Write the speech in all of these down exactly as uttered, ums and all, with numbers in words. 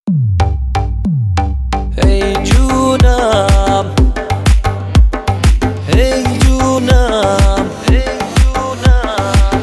ای جونم ای جونم ای جونم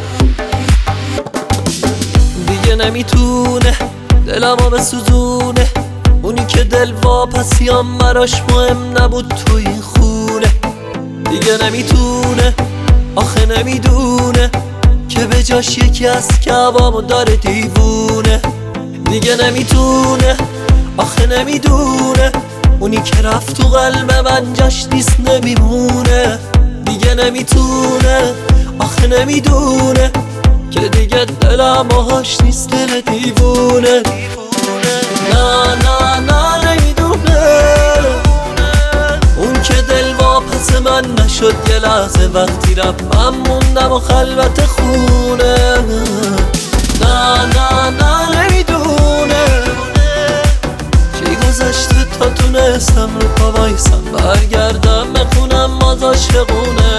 دیگه نمیتونه دلمو بسوزونه، اونی که دل واپسیام براش مهم نبود تو این خونه. دیگه نمیتونه آخه نمیدونه که به جاش یکی از کعبامو داره دیوونه. دیگه نمیتونه آخه نمیدونه اونی که رفت تو قلب من جاش نیست نمیمونه. دیگه نمیتونه آخه نمیدونه که دیگه دلم آهاش نیست دل دیوونه. نه نه نه نمیدونه اون که دل واپس من نشد یه لحظه وقتی رفت من موندم و خلوت خونه. نه نه نه نمیدونه چی گذشته تا تونستم رو پا وایسم برگردم بخونم باز عاشقونه.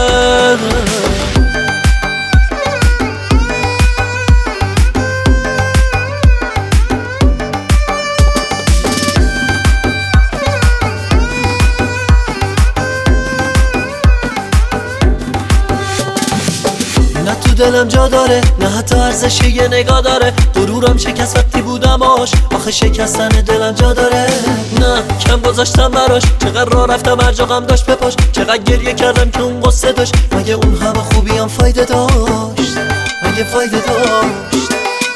نه تو دلم جا داره نه حتی ارزش یه نگاه داره، غرورم شکست وقتی بودم آش آخه شکستن دلم جا داره. نه کم گذاشتم براش چقدر راه رفتم هر جا غم داشت بپاش، چقدر گریه کردم که اون قصه داشت مگه اون همه خوبی هم فایده داشت مگه فایده داشت.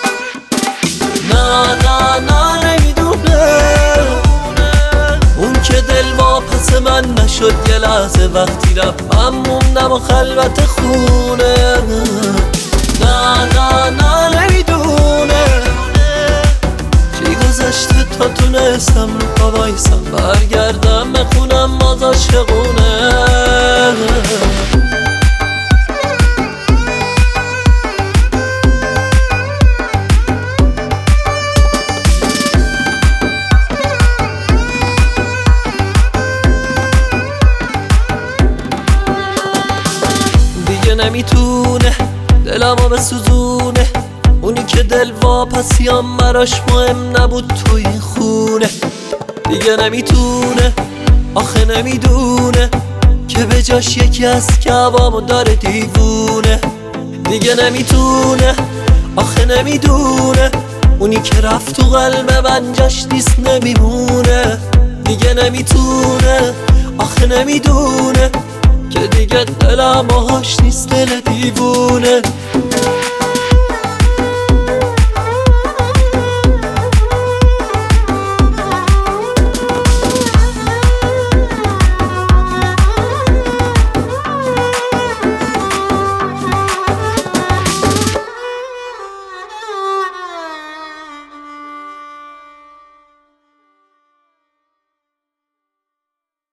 نه نه نه نمیدونه اون که دل واپس من نشد یه لحظه وقتی رفت من موندم و خلوت خونه. نه نه نه نمیدونه چی گذشته تا تونستم رو پا وایسم برگردم بخونم باز عاشقونه. نمیتونه دلمو بسوزونه، اونی که دل واپسیام براش مهم نبود تو این خونه. دیگه نمیتونه آخه نمیدونه که به جاش یکی از کعبامو داره دیوونه. دیگه نمیتونه آخه نمیدونه اونی که رفت تو قلب من جاش نیست نمیمونه. دیگه نمیتونه آخه نمیدونه که دیگه دلم آهاش نیست دل دیوونه.